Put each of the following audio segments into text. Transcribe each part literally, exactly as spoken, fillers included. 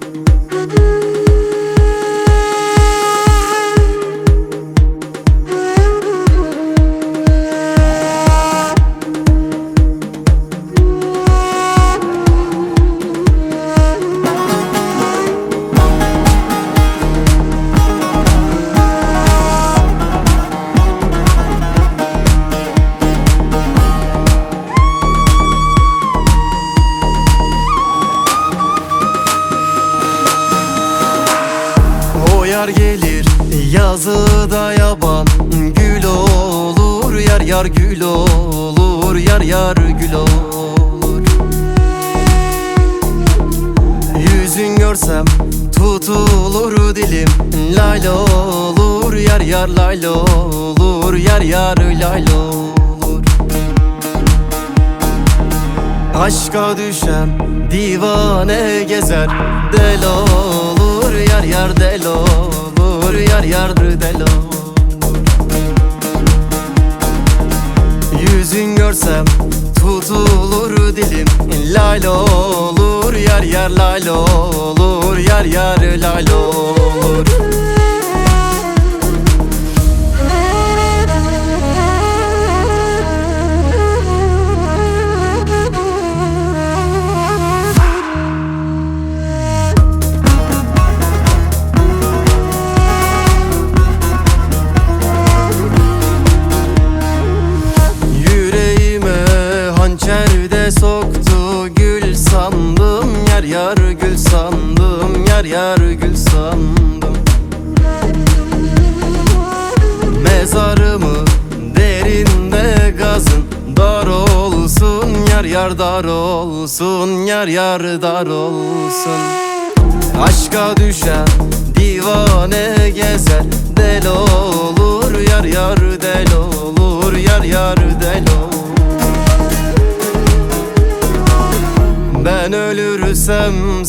Yar gelir yazıda yaban, gül olur yar yar gül olur, yar yar gül olur. Yüzün görsem tutulur dilim, lal olur yar yar lal olur, yar yar lal olur. Aşka düşen divane gezer, del olur yar yar del olur, yar yar del olur. Yüzün görsem tutulur dilim, lal olur yar yar lal olur, yar yar lal olur. Hançerde soktu, gül sandım, yar yar gül sandım, yar yar gül sandım. Mezarımı derinde gazın, dar olsun yar yar dar olsun, yar yar dar olsun. Aşka düşen divane gezer, del olur yar yar del olur, yar yar del olur. Ben ölürsem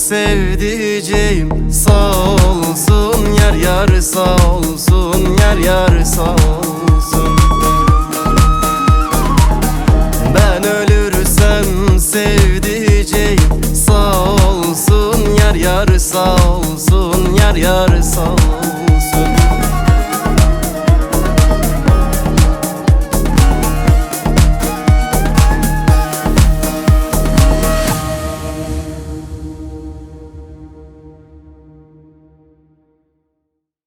sevdiceğim sağ olsun, yar yar sağ olsun, yar yar sağ olsun.